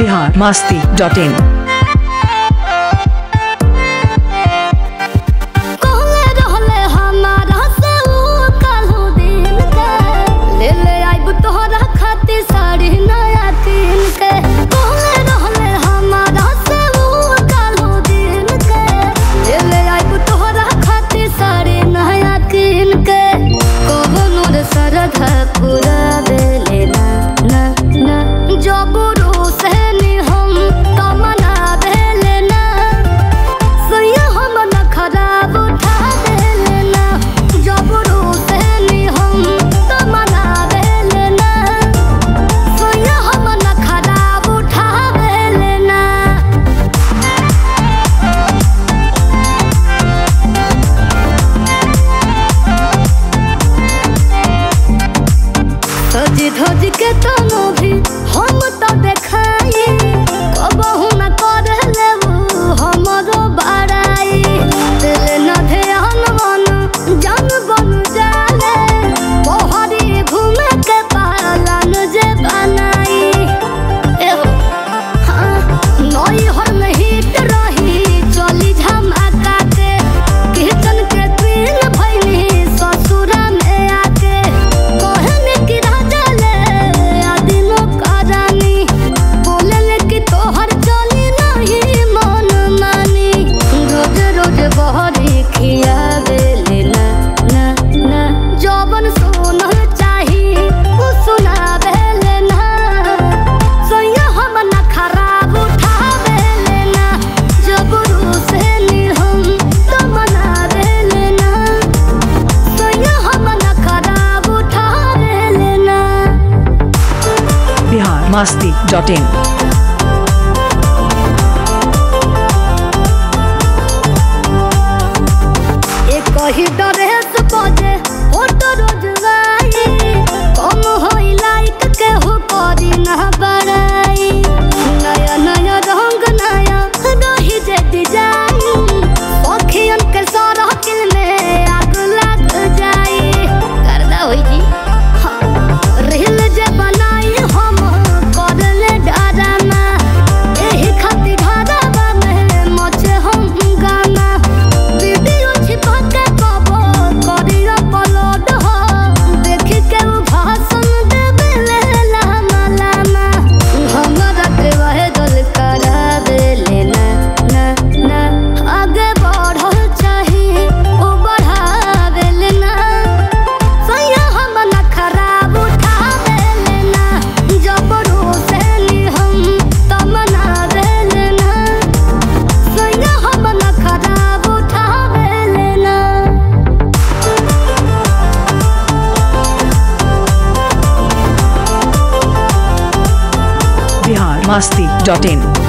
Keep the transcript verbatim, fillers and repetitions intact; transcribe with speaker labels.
Speaker 1: Bihar Masti dot in.
Speaker 2: धोज के तनो भी हम तो देखाई कबहू न कर लेबू हमरो बड़ाई दिल न ध्यान मन जान बन जाले बहरी घूमे के पालन जे बनाई एहो हाँ नई हर में हिट रही चली झमका के किचन के क्वीन भइनी ससुरा में आके कहने की
Speaker 1: मस्ती डॉट इन।
Speaker 2: एक ही ड्रेस बजे फोटो रोज आई कम होई लाइक के हो करी ना बड़ाई नया नया रंग नया रही जे डिजाइन अखियन के सारा किल में आग लग जाई करदा होई जी हाँ रिल जे बनाई हम
Speaker 1: बिहार मस्ती डॉट इन।